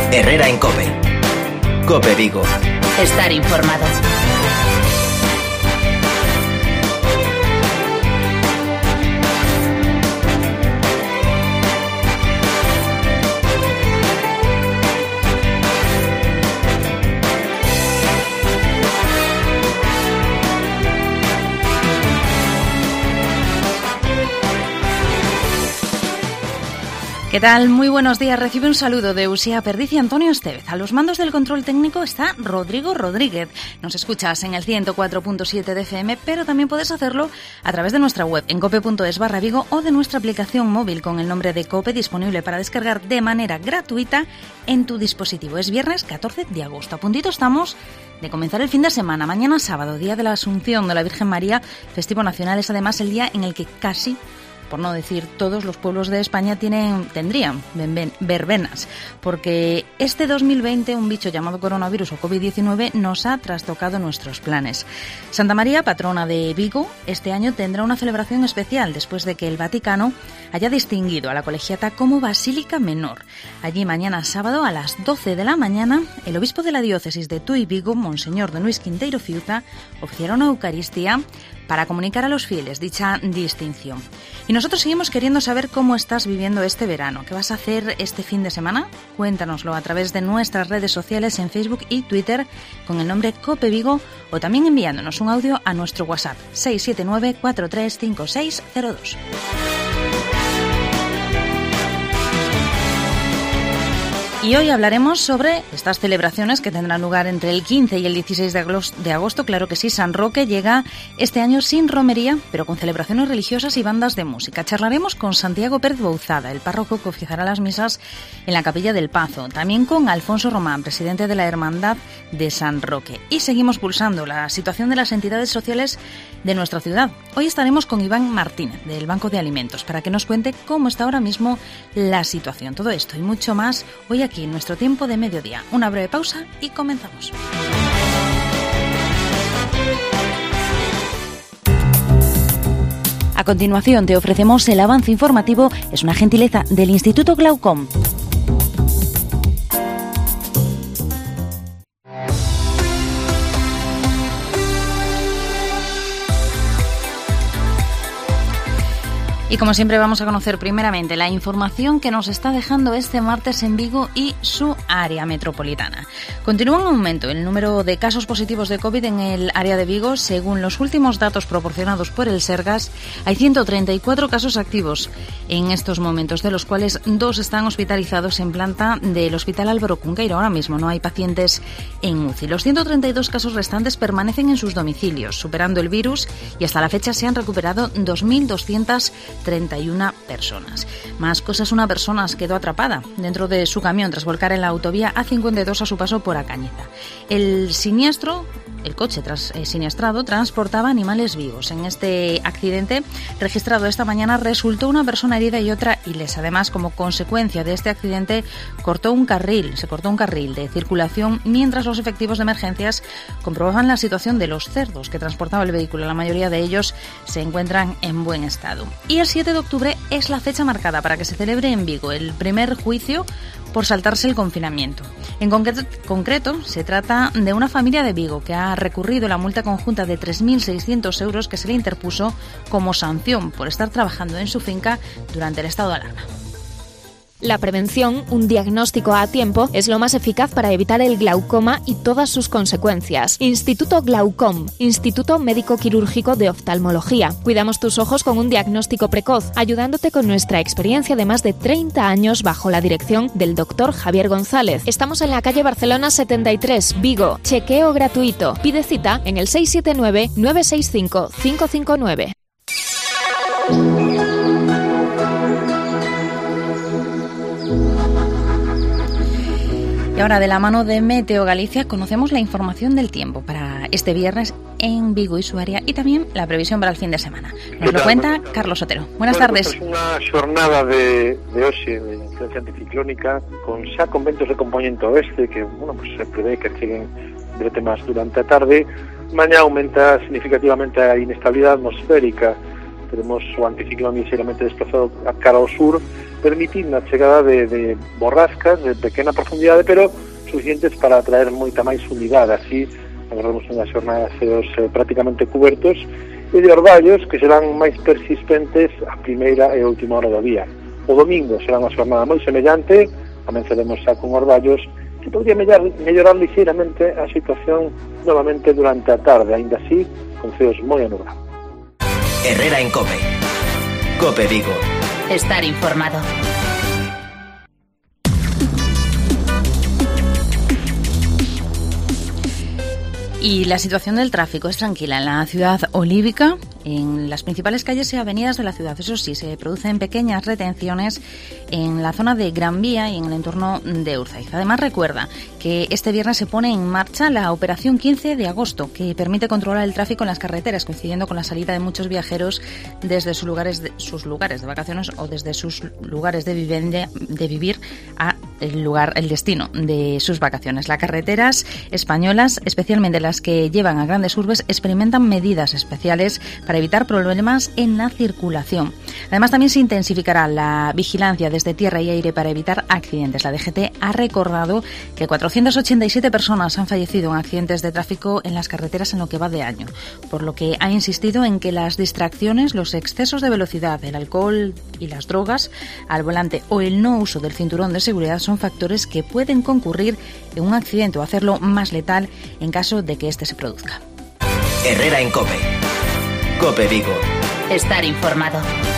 Herrera en COPE. COPE Vigo. Estar informado. ¿Qué tal? Muy buenos días. Recibe un saludo de Uxía Perdiz y Antonio Estevez. A los mandos del control técnico está Rodrigo Rodríguez. Nos escuchas en el 104.7 de FM, pero también puedes hacerlo a través de nuestra web en cope.es/Vigo o de nuestra aplicación móvil con el nombre de COPE, disponible para descargar de manera gratuita en tu dispositivo. Es viernes 14 de agosto. A puntito estamos de comenzar el fin de semana. Mañana sábado, día de la Asunción de la Virgen María, festivo nacional. Es además el día en el que casi, por no decir todos los pueblos de España, tendrían verbenas, porque este 2020 un bicho llamado coronavirus o COVID-19 nos ha trastocado nuestros planes. Santa María, patrona de Vigo, este año tendrá una celebración especial después de que el Vaticano haya distinguido a la colegiata como Basílica Menor. Allí mañana sábado a las 12 de la mañana, el obispo de la diócesis de Tui Vigo, Monseñor Don Luis Quinteiro Fiuta, oficiará una Eucaristía para comunicar a los fieles dicha distinción. Y nosotros seguimos queriendo saber cómo estás viviendo este verano. ¿Qué vas a hacer este fin de semana? Cuéntanoslo a través de nuestras redes sociales en Facebook y Twitter con el nombre COPE Vigo, o también enviándonos un audio a nuestro WhatsApp 679 435602. Y hoy hablaremos sobre estas celebraciones que tendrán lugar entre el 15 y el 16 de agosto. Claro que sí, San Roque llega este año sin romería, pero con celebraciones religiosas y bandas de música. Charlaremos con Santiago Pérez Bouzada, el párroco que oficiará las misas en la Capilla del Pazo. También con Alfonso Román, presidente de la Hermandad de San Roque. Y seguimos pulsando la situación de las entidades sociales de nuestra ciudad. Hoy estaremos con Iván Martínez, del Banco de Alimentos, para que nos cuente cómo está ahora mismo la situación. Todo esto y mucho más hoy aquí en nuestro tiempo de mediodía. Una breve pausa y comenzamos. A continuación te ofrecemos el avance informativo. Es una gentileza del Instituto Glaucom. Y como siempre vamos a conocer primeramente la información que nos está dejando este martes en Vigo y su área metropolitana. Continúa en aumento el número de casos positivos de COVID en el área de Vigo. Según los últimos datos proporcionados por el Sergas, hay 134 casos activos en estos momentos, de los cuales 2 están hospitalizados en planta del Hospital Álvaro Cunqueiro. Ahora mismo no hay pacientes en UCI. Los 132 casos restantes permanecen en sus domicilios, superando el virus, y hasta la fecha se han recuperado 2.231 personas. Más cosas: una persona quedó atrapada dentro de su camión tras volcar en la autovía A52 a su paso por Acañiza. El coche siniestrado transportaba animales vivos. En este accidente registrado esta mañana resultó una persona herida y otra ilesa. Además, como consecuencia de este accidente, se cortó un carril de circulación mientras los efectivos de emergencias comprobaban la situación de los cerdos que transportaba el vehículo. La mayoría de ellos se encuentran en buen estado. Y el 7 de octubre es la fecha marcada para que se celebre en Vigo el primer juicio por saltarse el confinamiento. En concreto, se trata de una familia de Vigo que ha recurrido la multa conjunta de 3.600 euros que se le interpuso como sanción por estar trabajando en su finca durante el estado de alarma. La prevención, un diagnóstico a tiempo, es lo más eficaz para evitar el glaucoma y todas sus consecuencias. Instituto Glaucom, Instituto Médico Quirúrgico de Oftalmología. Cuidamos tus ojos con un diagnóstico precoz, ayudándote con nuestra experiencia de más de 30 años bajo la dirección del Dr. Javier González. Estamos en la calle Barcelona 73, Vigo. Chequeo gratuito. Pide cita en el 679-965-559. Y ahora, de la mano de Meteo Galicia, conocemos la información del tiempo para este viernes en Vigo y su área, y tamén la previsión para el fin de semana. Nos lo cuenta Carlos Otero. Buenas tardes. Pues unha xornada de hoxe de influencia anticiclónica con ventos de componente oeste que, pues se prevé que cheguen brete máis durante a tarde. Mañá aumenta significativamente a inestabilidade atmosférica teremos o anticiclón ligeramente desplazado a cara ao sur, permitindo a chegada de borrascas de pequena profundidade, pero suficientes para atraer moita máis umidade. Así, agardamos unha xornada de ceos prácticamente cubertos e de orballos que serán máis persistentes a primeira e última hora do día. O domingo será unha xornada moi semellante, amenceremos xa con orballos que podría mellorar ligeiramente a situación novamente durante a tarde, aínda así con ceos moi anublados. Herrera en COPE. COPE Vigo. Estar informado. Y la situación del tráfico es tranquila en la ciudad olívica, en las principales calles y avenidas de la ciudad. Eso sí, se producen pequeñas retenciones en la zona de Gran Vía y en el entorno de Urzaiz. Además, recuerda que este viernes se pone en marcha la operación 15 de agosto, que permite controlar el tráfico en las carreteras, coincidiendo con la salida de muchos viajeros desde sus lugares de vacaciones o desde sus lugares de vivir a el destino de sus vacaciones. Las carreteras españolas, especialmente las que llevan a grandes urbes, experimentan medidas especiales para evitar problemas en la circulación. Además, también se intensificará la vigilancia desde tierra y aire para evitar accidentes. La DGT ha recordado que 487 personas han fallecido en accidentes de tráfico en las carreteras en lo que va de año, por lo que ha insistido en que las distracciones, los excesos de velocidad, el alcohol y las drogas al volante o el no uso del cinturón de seguridad son factores que pueden concurrir en un accidente o hacerlo más letal en caso de que este se produzca. Herrera en COPE. COPE Vigo. Estar informado.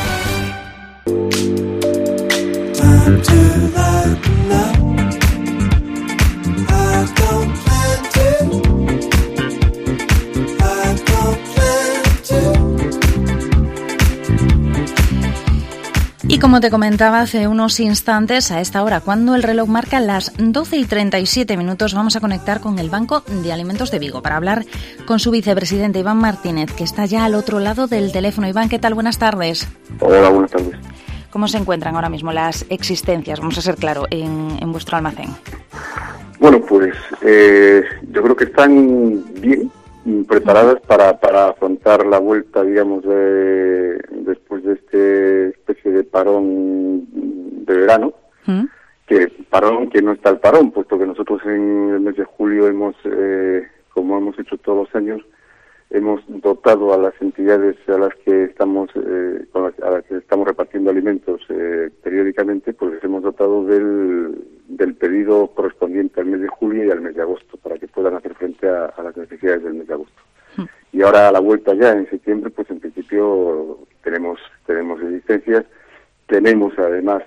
Y como te comentaba hace unos instantes, a esta hora, cuando el reloj marca las 12:37, vamos a conectar con el Banco de Alimentos de Vigo para hablar con su vicepresidente Iván Martínez, que está ya al otro lado del teléfono. Iván, ¿qué tal? Buenas tardes. Hola, buenas tardes. ¿Cómo se encuentran ahora mismo las existencias, vamos a ser claro, en vuestro almacén? Bueno, pues yo creo que están bien preparadas para afrontar la vuelta, digamos, después de esta especie de parón de verano, que no está el parón, puesto que nosotros en el mes de julio hemos, como hemos hecho todos los años, hemos dotado a las entidades a las que estamos a las que estamos repartiendo alimentos periódicamente, pues les hemos dotado del pedido correspondiente al mes de julio y al mes de agosto, para que puedan hacer frente a las necesidades del mes de agosto. Y ahora a la vuelta ya en septiembre, pues en principio tenemos existencias, tenemos además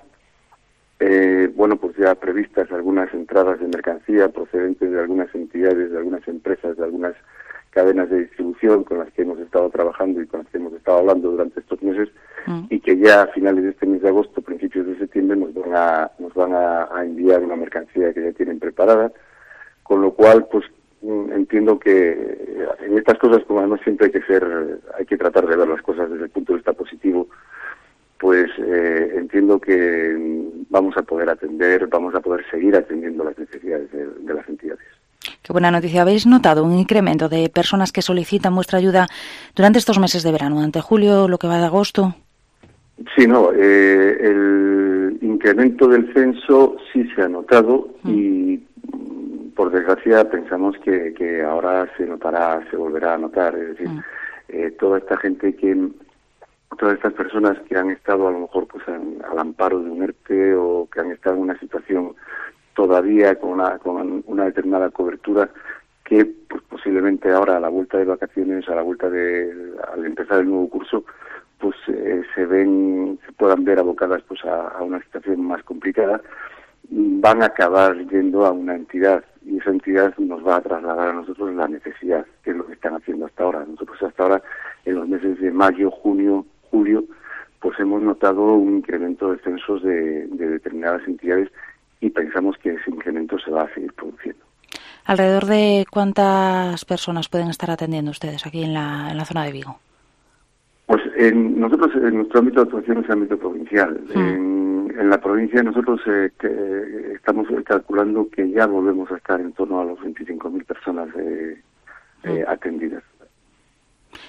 pues ya previstas algunas entradas de mercancía procedentes de algunas entidades, de algunas empresas, de algunas cadenas de distribución con las que hemos estado trabajando y con las que hemos estado hablando durante estos meses, y que ya a finales de este mes de agosto, principios de septiembre, nos van a enviar una mercancía que ya tienen preparada, con lo cual pues entiendo que en estas cosas, como además siempre hay que tratar de ver las cosas desde el punto de vista positivo, pues entiendo que vamos a poder seguir atendiendo las necesidades de las entidades. Qué buena noticia. ¿Habéis notado un incremento de personas que solicitan vuestra ayuda durante estos meses de verano, durante julio, lo que va de agosto? Sí, no, el incremento del censo sí se ha notado y por desgracia pensamos que ahora se volverá a notar. Es decir, todas estas personas que han estado a lo mejor pues al amparo de un ERTE o que han estado en una situación todavía con una determinada cobertura, que pues posiblemente ahora a la vuelta de vacaciones, al empezar el nuevo curso, pues se puedan ver abocadas pues a una situación más complicada, van a acabar yendo a una entidad, y esa entidad nos va a trasladar a nosotros la necesidad, que es lo que están haciendo hasta ahora. Nosotros hasta ahora, en los meses de mayo, junio, julio, pues hemos notado un incremento de censos de determinadas entidades, y pensamos que ese incremento se va a seguir produciendo. ¿Alrededor de cuántas personas pueden estar atendiendo ustedes aquí en la zona de Vigo? Pues nosotros, en nuestro ámbito de actuación es el ámbito provincial. En la provincia nosotros estamos calculando que ya volvemos a estar en torno a los 25.000 personas atendidas.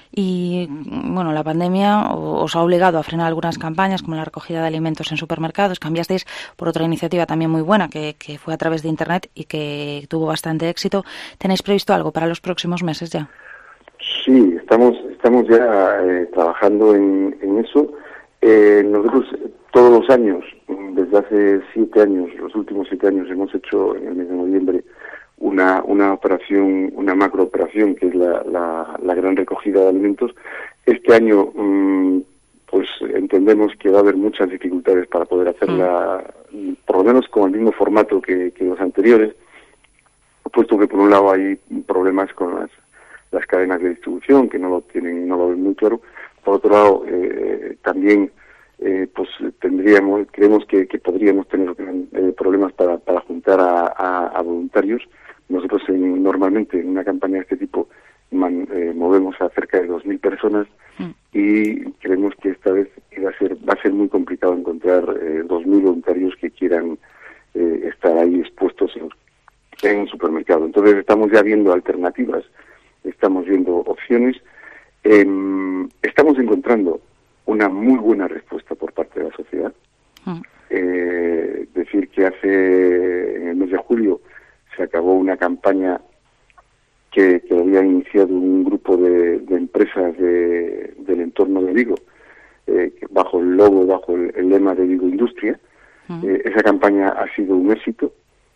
y bueno, la pandemia os ha obligado a frenar algunas campañas como la recogida de alimentos en supermercados. Cambiasteis por otra iniciativa también muy buena que fue a través de Internet y que tuvo bastante éxito. ¿Tenéis previsto algo para los próximos meses ya? Sí, estamos ya trabajando en eso. Nosotros todos los años, desde hace 7 años, los últimos 7 años, hemos hecho en el mes de noviembre una operación, una macrooperación, que es la gran recogida de alimentos. Este año, pues entendemos que va a haber muchas dificultades para poder hacerla, por lo menos con el mismo formato que los anteriores, puesto que por un lado hay problemas con las cadenas de distribución, que no lo ven muy claro. Por otro lado, también pues creemos que podríamos tener problemas para juntar a voluntarios. Nosotros normalmente en una campaña de este tipo movemos a cerca de 2.000 personas y creemos que esta vez va a ser muy complicado encontrar 2.000 voluntarios que quieran estar ahí expuestos en un supermercado. Entonces estamos ya viendo alternativas, estamos viendo opciones. Estamos encontrando una muy buena respuesta por parte de la sociedad. Decir que en el mes de julio se acabó una campaña que había iniciado un grupo de empresas del entorno de Vigo, bajo el logo, bajo el lema de Vigo Industria. Esa campaña ha sido un éxito.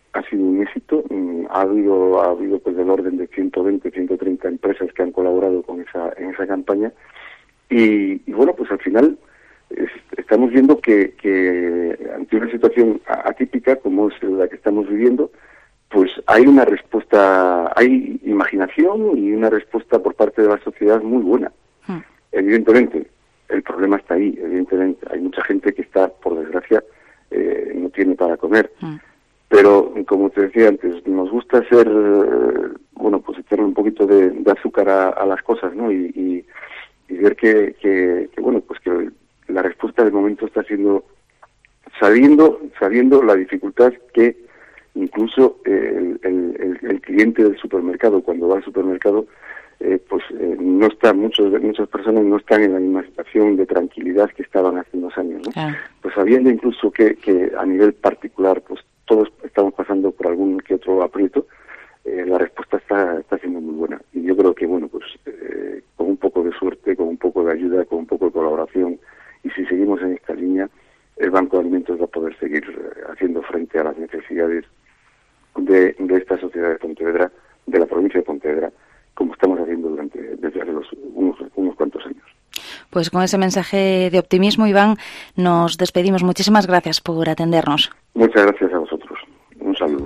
Ha habido pues del orden de 120, 130 empresas que han colaborado en esa campaña y bueno, pues al final estamos viendo que ante una situación atípica como es la que estamos viviendo, pues hay una respuesta, hay imaginación y una respuesta por parte de la sociedad muy buena. Evidentemente, el problema está ahí, evidentemente hay mucha gente que está, por desgracia, no tiene para comer. Pero, como te decía antes, nos gusta hacer, pues echarle un poquito de azúcar a las cosas, ¿no? Y ver que la respuesta de momento está siendo, sabiendo la dificultad que incluso el cliente del supermercado, cuando va al supermercado, no está, muchas personas no están en la misma situación de tranquilidad que estaban hace unos años, ¿no? Claro. Pues sabiendo incluso que a nivel particular, pues todos estamos pasando por algún que otro aprieto, la respuesta está siendo muy buena. Y yo creo que, con un poco de suerte, con un poco de ayuda, con un poco de colaboración, y si seguimos en esta línea, el Banco de Alimentos va a poder seguir haciendo frente a las necesidades de esta sociedad de Pontevedra, de la provincia de Pontevedra, como estamos haciendo desde hace unos cuantos años. Pues con ese mensaje de optimismo, Iván, nos despedimos. Muchísimas gracias por atendernos. Muchas gracias a vosotros. Un saludo.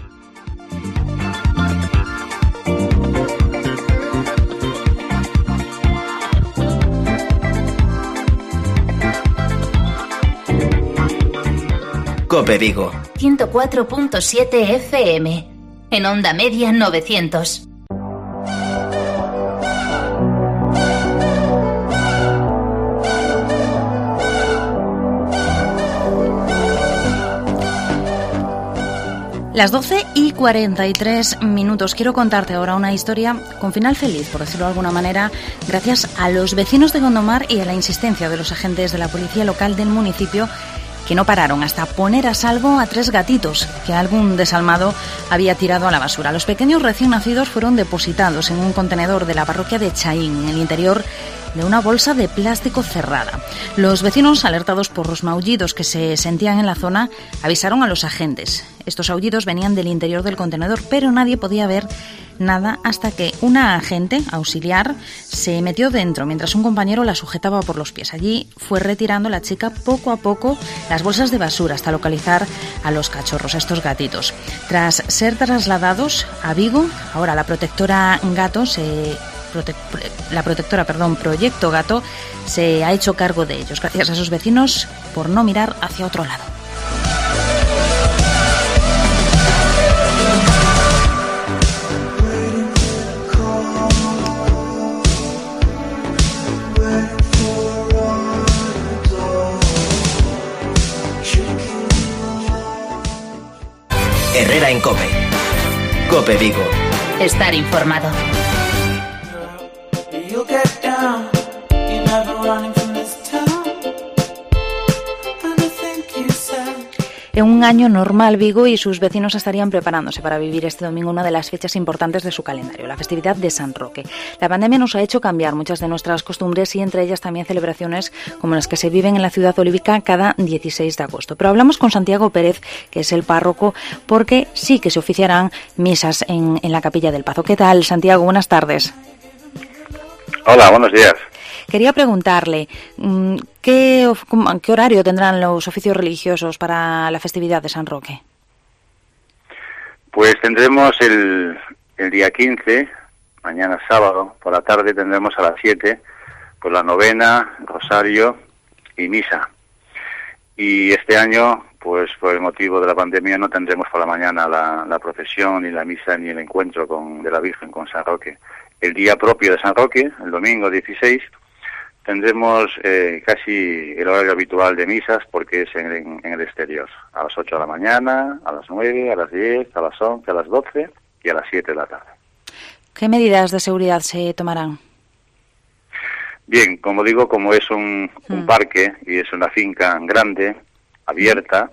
COPE Vigo 104.7 FM. En onda media 900. Las 12:43. Quiero contarte ahora una historia con final feliz, por decirlo de alguna manera, gracias a los vecinos de Gondomar y a la insistencia de los agentes de la policía local del municipio, que no pararon hasta poner a salvo a 3 gatitos que algún desalmado había tirado a la basura. Los pequeños recién nacidos fueron depositados en un contenedor de la parroquia de Chaín, en el interior de una bolsa de plástico cerrada. Los vecinos, alertados por los maullidos que se sentían en la zona, avisaron a los agentes. Estos aullidos venían del interior del contenedor, pero nadie podía ver nada hasta que una agente auxiliar se metió dentro mientras un compañero la sujetaba por los pies. Allí fue retirando la chica poco a poco las bolsas de basura hasta localizar a los cachorros, a estos gatitos. Tras ser trasladados a Vigo, ahora la protectora Proyecto Gato se ha hecho cargo de ellos, gracias a esos vecinos por no mirar hacia otro lado. Herrera en COPE. COPE Vigo. Estar informado. You get down. En un año normal, Vigo y sus vecinos estarían preparándose para vivir este domingo una de las fechas importantes de su calendario, la festividad de San Roque. La pandemia nos ha hecho cambiar muchas de nuestras costumbres y entre ellas también celebraciones como las que se viven en la ciudad olívica cada 16 de agosto. Pero hablamos con Santiago Pérez, que es el párroco, porque sí que se oficiarán misas en la Capilla del Pazo. ¿Qué tal, Santiago? Buenas tardes. Hola, buenos días. Quería preguntarle, ¿qué horario tendrán los oficios religiosos para la festividad de San Roque? Pues tendremos el día 15, mañana sábado, por la tarde tendremos a las 7, pues la novena, rosario y misa. Y este año, pues por el motivo de la pandemia, no tendremos por la mañana la procesión, ni la misa, ni el encuentro de la Virgen con San Roque. El día propio de San Roque, el domingo 16, tendremos casi el horario habitual de misas porque es en el exterior, a las 8 de la mañana, a las 9, a las 10, a las 11, a las 12 y a las 7 de la tarde. ¿Qué medidas de seguridad se tomarán? Bien, como digo, como es un parque y es una finca grande, abierta,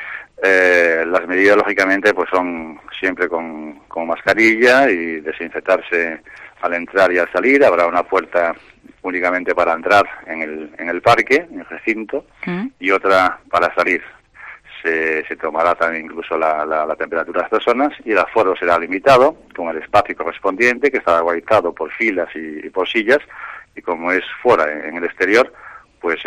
las medidas lógicamente pues son siempre con mascarilla y desinfectarse al entrar y al salir. Habrá una puerta únicamente para entrar en el parque, en el recinto, y otra para salir. Se tomará también incluso la temperatura de las personas y el aforo será limitado con el espacio correspondiente que estará guardado por filas y por sillas, y como es fuera, en el exterior, pues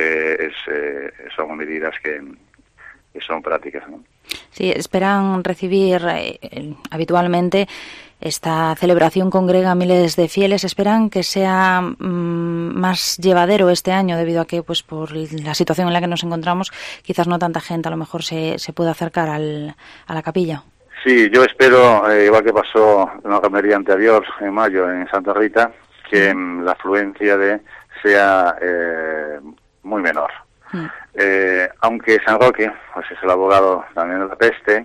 son medidas que son prácticas, ¿no? Sí, esperan recibir habitualmente. Esta celebración congrega a miles de fieles. ¿Esperan que sea más llevadero este año debido a que, pues, por la situación en la que nos encontramos, quizás no tanta gente a lo mejor se pueda acercar a la capilla? Sí, yo espero, igual que pasó en la romería anterior, en mayo, en Santa Rita, que la afluencia sea muy menor. Aunque San Roque pues es el abogado también de la peste,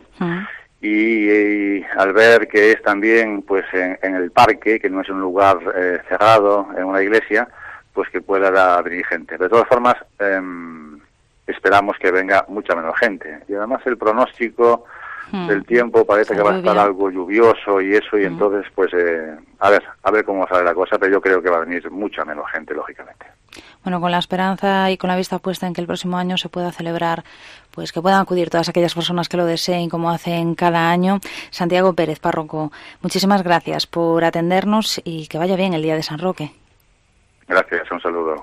y al ver que es también pues en el parque, que no es un lugar cerrado, en una iglesia, pues que pueda venir gente. De todas formas, esperamos que venga mucha menos gente. Y además el pronóstico del tiempo parece que va a estar algo lluvioso y eso, y entonces pues a ver cómo sale la cosa, pero yo creo que va a venir mucha menos gente, lógicamente. Bueno, con la esperanza y con la vista puesta en que el próximo año se pueda celebrar, pues que puedan acudir todas aquellas personas que lo deseen, como hacen cada año. Santiago Pérez, párroco, muchísimas gracias por atendernos y que vaya bien el día de San Roque. Gracias, un saludo.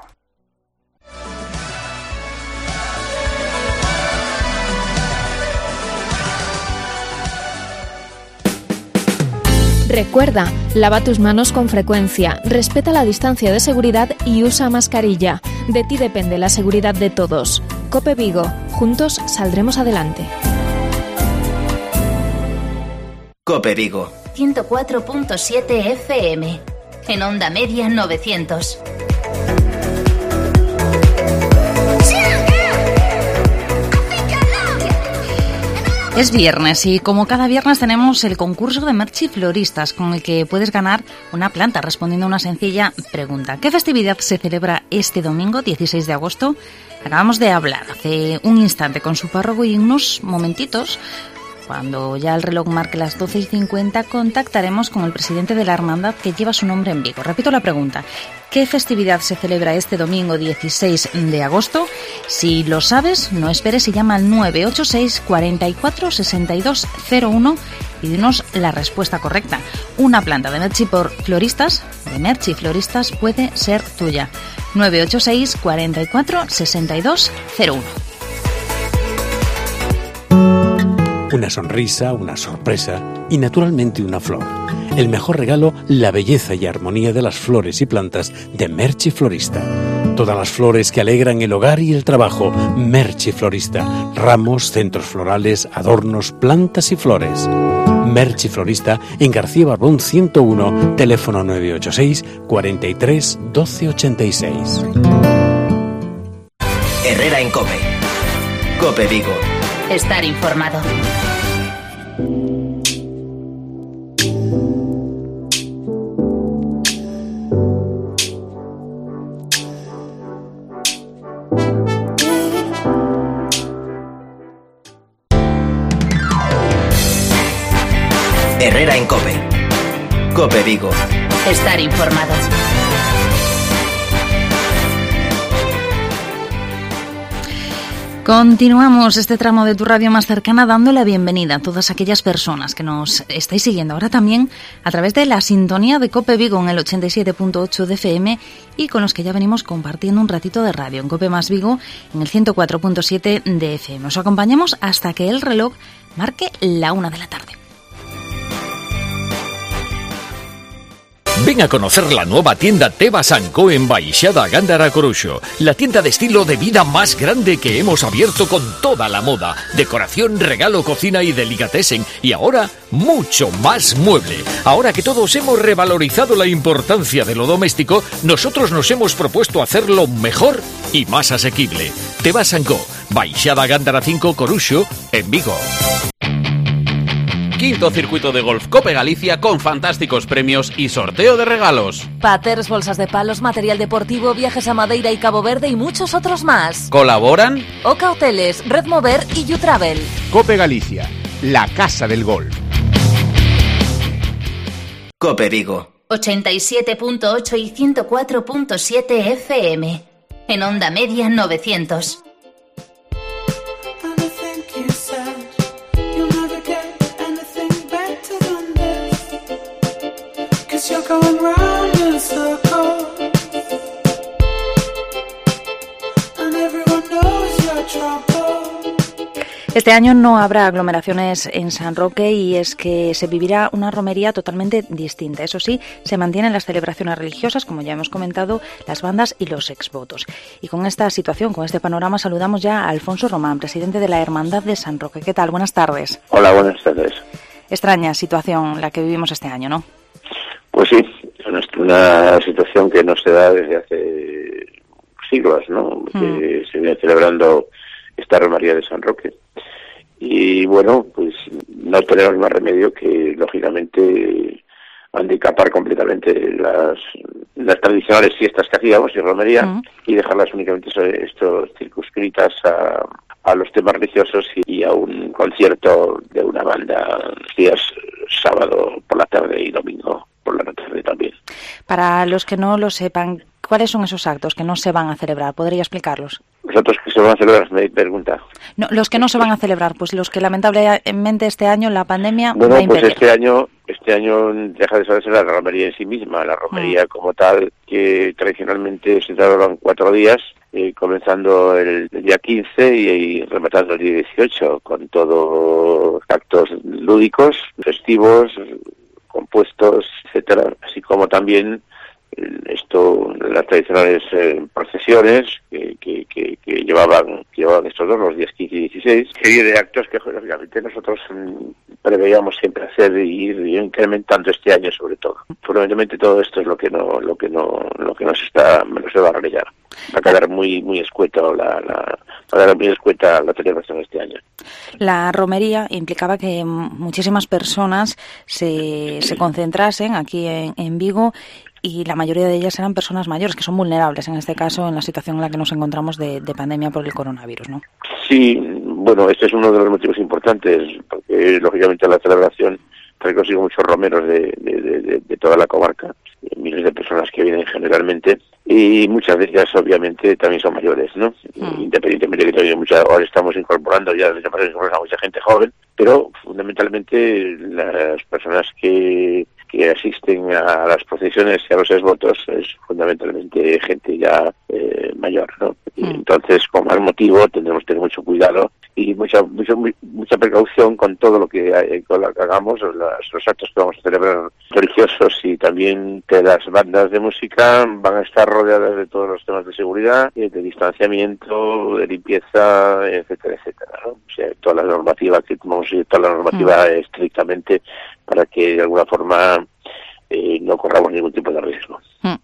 Recuerda, lava tus manos con frecuencia, respeta la distancia de seguridad y usa mascarilla. De ti depende la seguridad de todos. COPE Vigo, juntos saldremos adelante. COPE Vigo 104.7 FM, en onda media 900. Es viernes y como cada viernes tenemos el concurso de Merchi Floristas con el que puedes ganar una planta respondiendo a una sencilla pregunta. ¿Qué festividad se celebra este domingo 16 de agosto? Acabamos de hablar hace un instante con su párroco y en unos momentitos, cuando ya el reloj marque las 12:50, contactaremos con el presidente de la hermandad que lleva su nombre en Vigo. Repito la pregunta. ¿Qué festividad se celebra este domingo 16 de agosto? Si lo sabes, no esperes y llama al 986 44 62 01 y dinos la respuesta correcta. Una planta de Merchi Floristas puede ser tuya. 986 44 62 01. Una sonrisa, una sorpresa y naturalmente una flor. El mejor regalo, la belleza y armonía de las flores y plantas de Merchi Florista. Todas las flores que alegran el hogar y el trabajo. Merchi Florista. Ramos, centros florales, adornos, plantas y flores. Merchi Florista en García Barbón 101, teléfono 986 43 12 86. Herrera en COPE. COPE Vigo. Estar informado. Herrera en COPE. COPE Vigo. Estar informado. Continuamos este tramo de tu radio más cercana dando la bienvenida a todas aquellas personas que nos estáis siguiendo ahora también a través de la sintonía de COPE Vigo en el 87.8 de FM y con los que ya venimos compartiendo un ratito de radio en COPE más Vigo en el 104.7 de FM. Os acompañamos hasta que el reloj marque la 1 de la tarde. Ven a conocer la nueva tienda Tebas & Co en Baixada Gándara Coruxo, la tienda de estilo de vida más grande que hemos abierto con toda la moda, decoración, regalo, cocina y delicatessen, y ahora mucho más mueble. Ahora que todos hemos revalorizado la importancia de lo doméstico, nosotros nos hemos propuesto hacerlo mejor y más asequible. Tebas & Co, Baixada Gándara 5 Coruxo, en Vigo. Quinto circuito de golf Cope Galicia con fantásticos premios y sorteo de regalos. Paters, bolsas de palos, material deportivo, viajes a Madeira y Cabo Verde y muchos otros más. ¿Colaboran? Oca Hoteles, Red Mover y YouTravel. Cope Galicia, la casa del golf. COPE Vigo. 87.8 y 104.7 FM. En onda media 900. Este año no habrá aglomeraciones en San Roque y es que se vivirá una romería totalmente distinta. Eso sí, se mantienen las celebraciones religiosas, como ya hemos comentado, las bandas y los exvotos. Y con esta situación, con este panorama, saludamos ya a Alfonso Román, presidente de la Hermandad de San Roque. ¿Qué tal? Buenas tardes. Hola, buenas tardes. Extraña situación la que vivimos este año, ¿no? Pues sí, es una situación que no se da desde hace siglos, ¿no? Que se viene celebrando esta romería de San Roque. Y bueno, pues no tenemos más remedio que, lógicamente, handicapar completamente las tradicionales fiestas que hacíamos y romería y dejarlas únicamente circunscritas a los temas religiosos y a un concierto de una banda los días sábado por la tarde y domingo por la tarde también. Para los que no lo sepan, ¿cuáles son esos actos que no se van a celebrar? ¿Podría explicarlos? Los actos que se van a celebrar, me pregunta. No, los que no se van a celebrar, pues los que lamentablemente este año la pandemia bueno, va a impedir. Pues este año deja de ser la romería en sí misma, la romería como tal, que tradicionalmente se celebraban 4 días, comenzando el día 15 y rematando el día 18, con todos actos lúdicos, festivos, compuestos, etcétera, así como también las tradicionales procesiones que llevaban estos dos, los días 15 y 16, serie de actos que lógicamente nosotros preveíamos siempre hacer y ir incrementando este año sobre todo. Probablemente todo esto es lo que nos va a realizar. Va a quedar muy escueto la celebración de este año. La romería implicaba que muchísimas personas se concentrasen aquí en Vigo y la mayoría de ellas eran personas mayores, que son vulnerables en este caso en la situación en la que nos encontramos de pandemia por el coronavirus, ¿no? Sí, bueno, este es uno de los motivos importantes, porque lógicamente la celebración trae consigo muchos romeros de toda la comarca, miles de personas que vienen generalmente, y muchas de ellas obviamente también son mayores, ¿no? Independientemente de que ahora estamos incorporando ya desde a mucha gente joven, pero fundamentalmente las personas que asisten a las procesiones y a los exvotos es fundamentalmente gente ya mayor, ¿no? Y entonces, con más motivo, tendremos que tener mucho cuidado y mucha precaución con todo lo que hagamos, los actos que vamos a celebrar religiosos, y también que las bandas de música van a estar rodeadas de todos los temas de seguridad, de distanciamiento, de limpieza, etcétera, etcétera, ¿no? O sea, toda la normativa estrictamente para que de alguna forma no corramos ningún tipo de riesgo.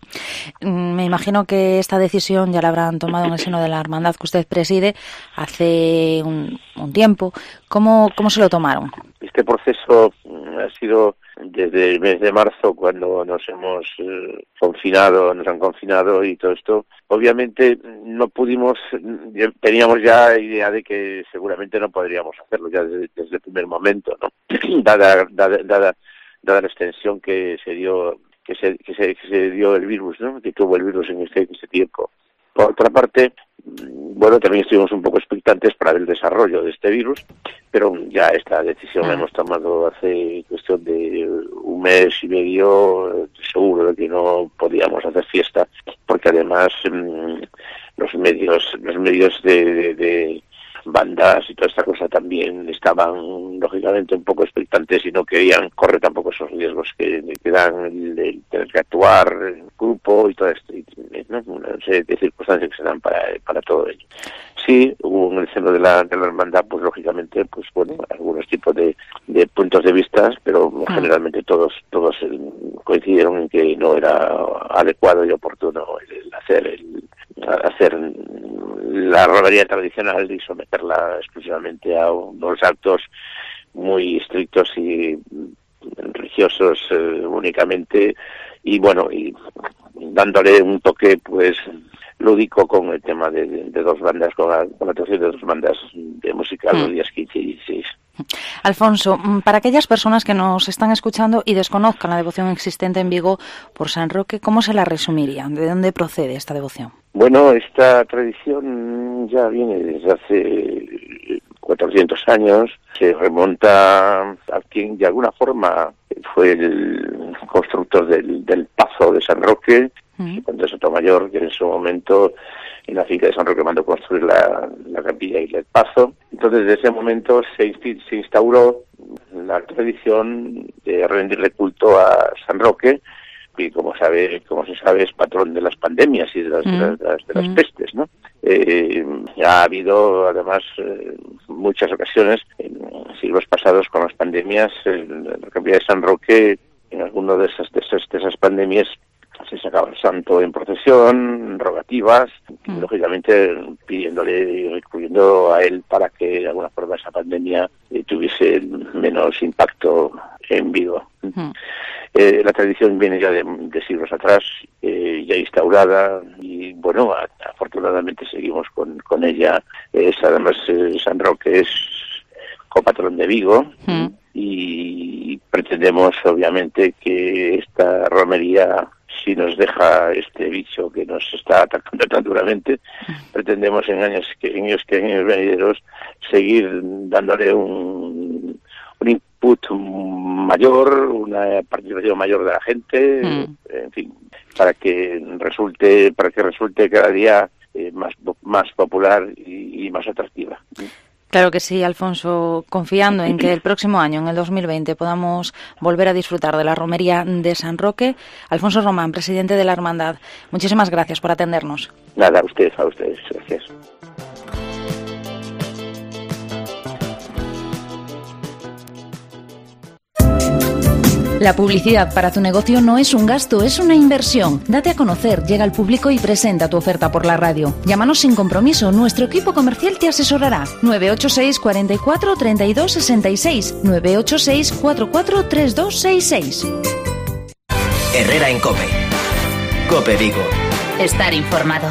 Me imagino que esta decisión ya la habrán tomado en el seno de la hermandad que usted preside hace un tiempo. ¿Cómo se lo tomaron? Este proceso Ha sido desde el mes de marzo cuando nos hemos nos han confinado y todo esto. Obviamente no pudimos, teníamos ya idea de que seguramente no podríamos hacerlo ya desde el primer momento, ¿no? dada la extensión que se dio el virus, ¿no? Que tuvo el virus en este tiempo. Por otra parte, bueno, también estuvimos un poco expectantes para ver el desarrollo de este virus, pero ya esta decisión la hemos tomado hace cuestión de un mes y medio, seguro de que no podíamos hacer fiesta, porque además los medios de bandas y toda esta cosa también estaban lógicamente un poco expectantes y no querían correr tampoco esos riesgos que dan el tener que actuar en grupo y todo esto, ¿no? Una serie de circunstancias que se dan para todo ello. Sí, hubo en el seno de la hermandad, pues lógicamente, pues bueno, algunos tipos de puntos de vista, pero generalmente todos coincidieron en que no era adecuado y oportuno el hacer la romería tradicional y someterla exclusivamente a unos actos muy estrictos y religiosos únicamente, y bueno, y dándole un toque pues lúdico con el tema de dos bandas, con la actuación de dos bandas de música los días 15 y 16. Alfonso, para aquellas personas que nos están escuchando y desconozcan la devoción existente en Vigo por San Roque, ¿cómo se la resumirían? ¿De dónde procede esta devoción? Bueno, esta tradición ya viene desde hace 400 años, se remonta a quien de alguna forma fue el constructor del Pazo de San Roque, Conde Sotomayor, que en su momento en la finca de San Roque mandó construir la capilla y el Pazo. Entonces, desde ese momento se instauró la tradición de rendirle culto a San Roque, y como se sabe, es patrón de las pandemias y de las pestes, ¿no? Ha habido, además, muchas ocasiones en siglos pasados con las pandemias, la capilla de San Roque, en alguna de esas pandemias, se sacaba el santo en procesión, rogativas, lógicamente pidiéndole y recurriendo a él para que de alguna forma esa pandemia tuviese menos impacto en Vigo. La tradición viene ya de siglos atrás, ya instaurada, y bueno, afortunadamente seguimos con ella. Además, San Roque es copatrón de Vigo, y pretendemos obviamente que esta romería, si nos deja este bicho que nos está atacando tan duramente, pretendemos en años venideros seguir dándole un input mayor, una participación mayor de la gente, en fin, para que resulte cada día más popular y más atractiva. Claro que sí, Alfonso, confiando en que el próximo año, en el 2020, podamos volver a disfrutar de la romería de San Roque. Alfonso Román, presidente de la Hermandad, muchísimas gracias por atendernos. Nada, a ustedes, gracias. La publicidad para tu negocio no es un gasto, es una inversión. Date a conocer, llega al público y presenta tu oferta por la radio. Llámanos sin compromiso, nuestro equipo comercial te asesorará. 986 44 32 66, 986 44 32 66. Herrera en COPE. COPE Vigo. Estar informado.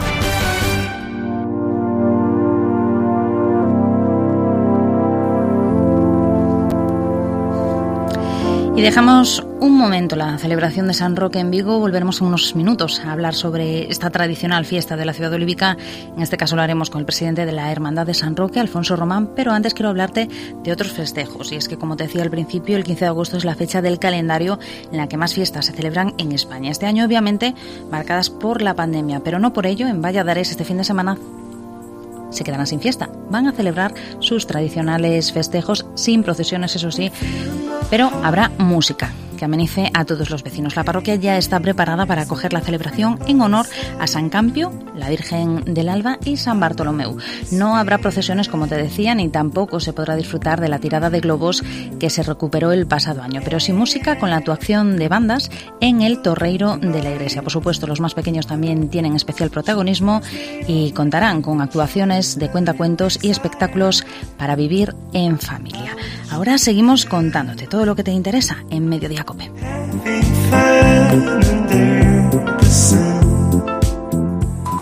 Y dejamos un momento la celebración de San Roque en Vigo. Volveremos en unos minutos a hablar sobre esta tradicional fiesta de la ciudad olívica. En este caso lo haremos con el presidente de la Hermandad de San Roque, Alfonso Román, pero antes quiero hablarte de otros festejos. Y es que, como te decía al principio, el 15 de agosto es la fecha del calendario en la que más fiestas se celebran en España. Este año, obviamente, marcadas por la pandemia, pero no por ello, en Valladares este fin de semana se quedarán sin fiesta. Van a celebrar sus tradicionales festejos sin procesiones, eso sí, pero habrá música que amenice a todos los vecinos. La parroquia ya está preparada para acoger la celebración en honor a San Campio, la Virgen del Alba y San Bartolomeu. No habrá procesiones, como te decía, ni tampoco se podrá disfrutar de la tirada de globos que se recuperó el pasado año, pero sí música con la actuación de bandas en el Torreiro de la Iglesia. Por supuesto, los más pequeños también tienen especial protagonismo y contarán con actuaciones de cuentacuentos y espectáculos para vivir en familia. Ahora seguimos contándote todo lo que te interesa en Mediodía COPE.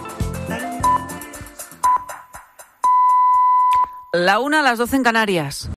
La 1 a las 12 en Canarias.